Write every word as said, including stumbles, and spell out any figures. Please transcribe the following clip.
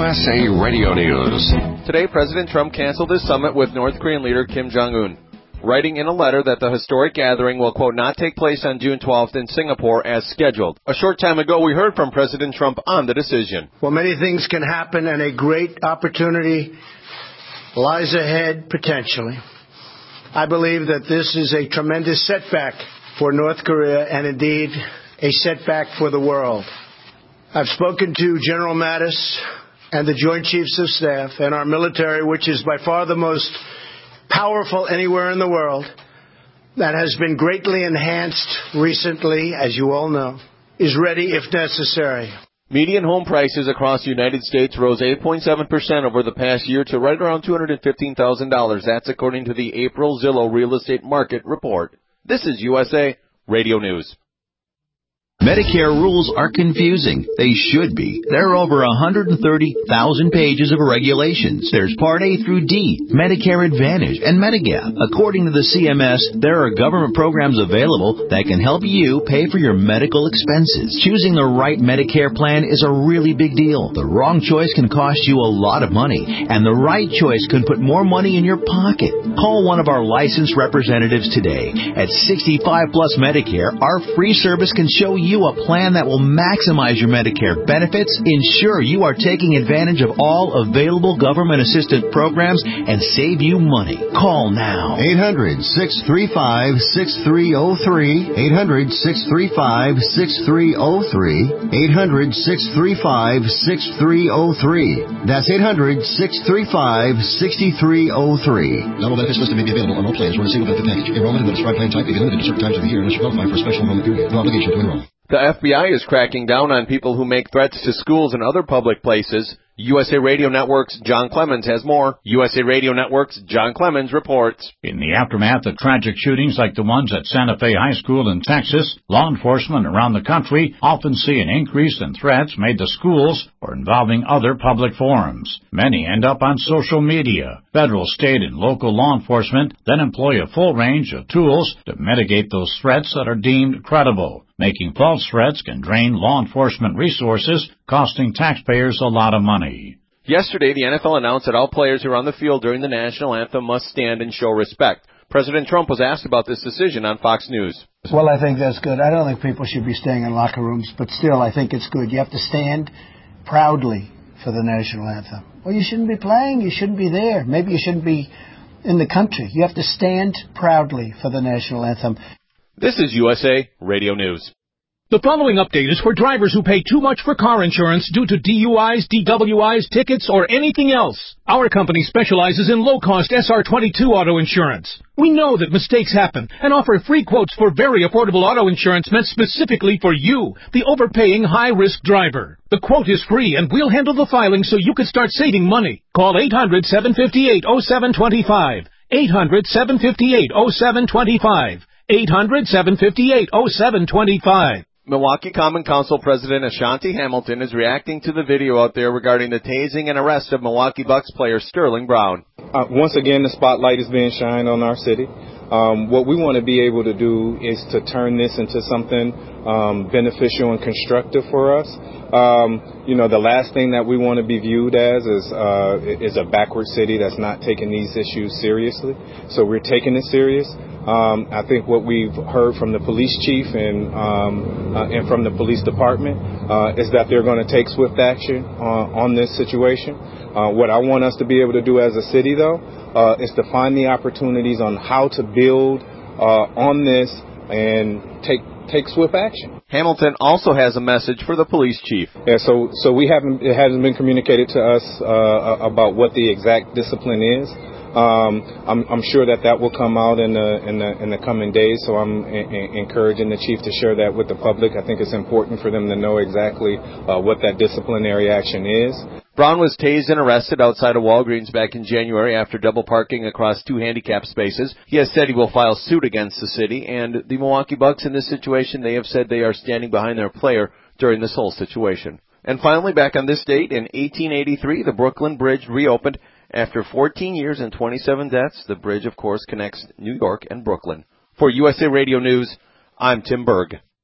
S A Radio News. Today, President Trump canceled his summit with North Korean leader Kim Jong-un, writing in a letter that the historic gathering will, quote, not take place on June twelfth in Singapore as scheduled. A short time ago, we heard from President Trump on the decision. Well, many things can happen, and a great opportunity lies ahead, potentially. I believe that this is a tremendous setback for North Korea and, indeed, a setback for the world. I've spoken to General Mattis and the Joint Chiefs of Staff and our military, which is by far the most powerful anywhere in the world, that has been greatly enhanced recently, as you all know, is ready if necessary. Median home prices across the United States rose eight point seven percent over the past year to right around two hundred fifteen thousand dollars. That's according to the April Zillow Real Estate Market Report. This is U S A Radio News. Medicare rules are confusing. They should be. There are over one hundred thirty thousand pages of regulations. There's Part A through D, Medicare Advantage, and Medigap. According to the C M S, there are government programs available that can help you pay for your medical expenses. Choosing the right Medicare plan is a really big deal. The wrong choice can cost you a lot of money, and the right choice can put more money in your pocket. Call one of our licensed representatives today. At sixty-five plus Medicare, our free service can show you you a plan that will maximize your Medicare benefits, ensure you are taking advantage of all available government-assisted programs, and save you money. Call now. eight hundred, six three five, six three zero three. eight hundred, six three five, six three zero three. eight hundred, six three five, six three zero three. That's eight hundred, six three five, six three zero three. Not all benefits listed may be available on all plans or in a single benefit package. Enrollment in the prescribed plan type may be limited to certain times of the year unless you qualify for a special enrollment period. No obligation to enroll. The F B I is cracking down on people who make threats to schools and other public places. U S A Radio Network's John Clemens has more. U S A Radio Network's John Clemens reports. In the aftermath of tragic shootings like the ones at Santa Fe High School in Texas, law enforcement around the country often see an increase in threats made to schools or involving other public forums. Many end up on social media. Federal, state, and local law enforcement then employ a full range of tools to mitigate those threats that are deemed credible. Making false threats can drain law enforcement resources, costing taxpayers a lot of money. Yesterday, the N F L announced that all players who are on the field during the national anthem must stand and show respect. President Trump was asked about this decision on Fox News. Well, I think that's good. I don't think people should be staying in locker rooms, but still, I think it's good. You have to stand proudly for the national anthem. Well, you shouldn't be playing. You shouldn't be there. Maybe you shouldn't be in the country. You have to stand proudly for the national anthem. This is U S A Radio News. The following update is for drivers who pay too much for car insurance due to D U Is, D W Is, tickets, or anything else. Our company specializes in low-cost S R twenty-two auto insurance. We know that mistakes happen and offer free quotes for very affordable auto insurance meant specifically for you, the overpaying high-risk driver. The quote is free, and we'll handle the filing so you can start saving money. Call eight hundred, seven five eight, oh seven two five. eight hundred, seven five eight, oh seven two five. eight hundred, seven five eight, oh seven two five. Milwaukee Common Council President Ashanti Hamilton is reacting to the video out there regarding the tasing and arrest of Milwaukee Bucks player Sterling Brown. Uh, once again, the spotlight is being shined on our city. Um, what we want to be able to do is to turn this into something um, beneficial and constructive for us. Um, you know, the last thing that we want to be viewed as is uh, is a backward city that's not taking these issues seriously. So we're taking it serious. Um, I think what we've heard from the police chief and um, uh, and from the police department uh, is that they're going to take swift action uh, on this situation. Uh, what I want us to be able to do as a city, though, uh, is to find the opportunities on how to build uh, on this and take take swift action. Hamilton also has a message for the police chief. Yeah, so so we haven't it hasn't been communicated to us uh, about what the exact discipline is. Um, I'm, I'm sure that that will come out in the in the in the coming days. So I'm in, in, encouraging the chief to share that with the public. I think it's important for them to know exactly uh, what that disciplinary action is. Brown was tased and arrested outside of Walgreens back in January after double parking across two handicap spaces. He has said he will file suit against the city, and the Milwaukee Bucks in this situation, they have said they are standing behind their player during this whole situation. And finally, back on this date, in eighteen eighty-three, the Brooklyn Bridge reopened. After fourteen years and twenty-seven deaths, the bridge, of course, connects New York and Brooklyn. For U S A Radio News, I'm Tim Berg.